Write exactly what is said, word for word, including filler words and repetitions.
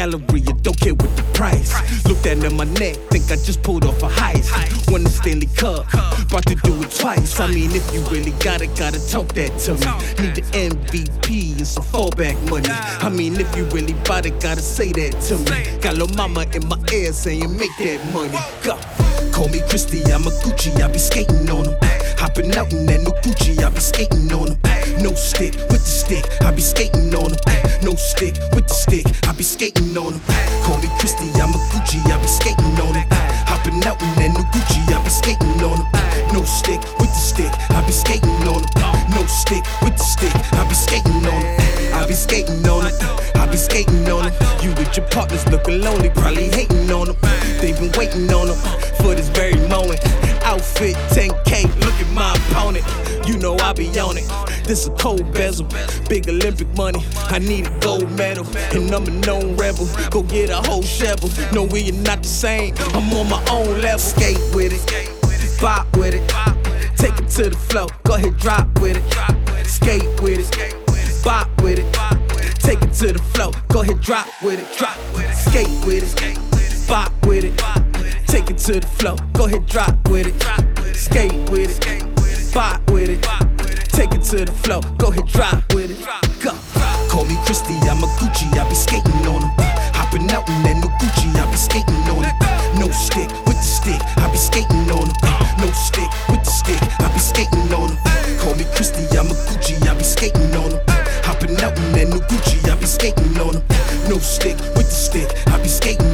Galleria, don't care what the price. Look down at my neck, think I just pulled off a heist. Won the Stanley Cup, about to do it twice. I mean, if you really got it, gotta talk that to me. Need the M V P and some fallback money. I mean, if you really bout it, gotta say that to me. Got lil' mama in my ear saying, make that money. Go. Call me Christy, I'm a Gucci, I be skating on 'em. Hopping out in that new Gucci, I be skating on 'em. No stick with the stick, I be skating on 'em. No stick with the stick, I be skating on 'em. Call me Christy, I'm a Gucci, I be skating on 'em. Hopping out in that new Gucci, I be skating on 'em. No stick with the stick, I be skating on 'em. No stick with the stick, I be skating on 'em. I be skating on 'em, I be skating on 'em. You with your partners looking lonely, probably hating on 'em. They been waiting on 'em for this very moment. Outfit ten K, look at my opponent. You know I be on it. This a cold bezel, big Olympic money. I need a gold medal, and I'm a known rebel. Go get a whole shovel. No, we are not the same. I'm on my own level. Skate with it, bop with it, take it to the floor. Go ahead, drop with it. Skate with it, bop with it, take it to the floor. Go ahead, drop with it, drop with it. Skate with it, bop with it, take it to the floor. Go ahead, drop with it. Skate with it, bop with it, take it to the floor. Go ahead, drop with it. Go. Call me Christy, I'm a Gucci, I be skating on 'em. Hopping out in that new Gucci, I be skating on 'em. No stick with the stick, I be skating on 'em. No stick with the stick, I be skating on 'em. Call me Christy, I'm a Gucci, I be skating on 'em. Hopping out in that new Gucci, I be skating on 'em. No stick with the stick, I be skating